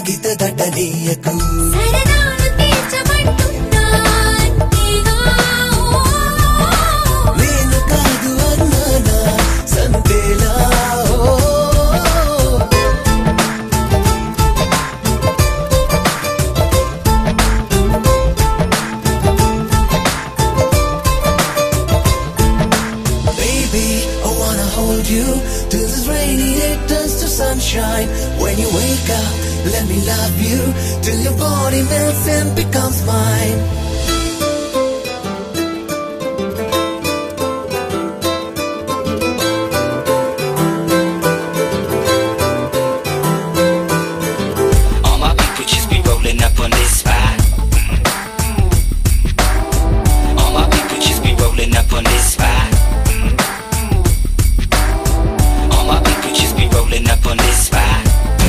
గీత దట్టనీయకు నేను కాదు అన్నానా సంతేలా Till this rainy day turns to sunshine. When you wake up, let me love you till your body melts and becomes mine. All my people just be rolling up on this spot. All my people just be rolling up on this spot. Rolling up on this spot.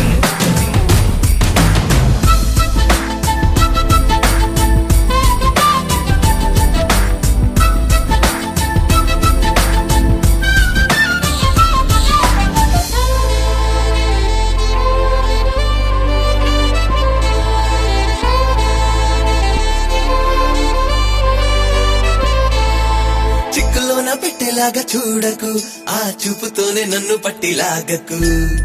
చిక్కులోన పెట్టేలాగా చూడకు ఆ చూపుతోనే నన్ను పట్టిలాగకు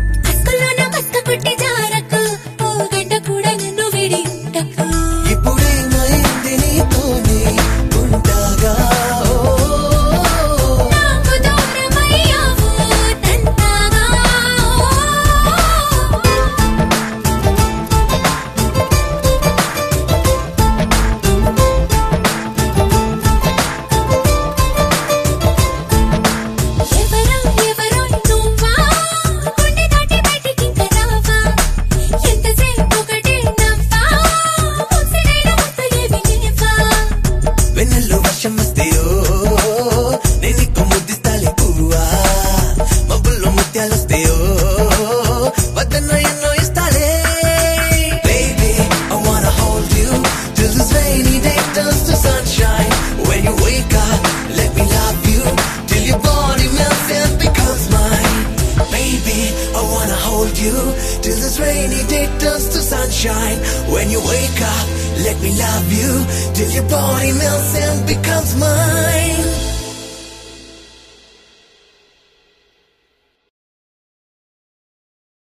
ఇప్పుడేమైంది నీతోనే ఉంటాగా వెన్నెల్లో వర్షం వస్తేయో నేనిక్కు ముద్దిస్తాలే పువ్వా మబ్బుల్లో ముత్యాలొస్తేయో వద్దన్నో ఎన్నో ఇస్తాలే Baby, I wanna hold you till this rainy day turns to sunshine. When you wake up, let me love you till your body melts and becomes mine. Baby, I wanna hold you till this rainy day turns to sunshine. When you wake up, let me love you till your body melts and becomes mine.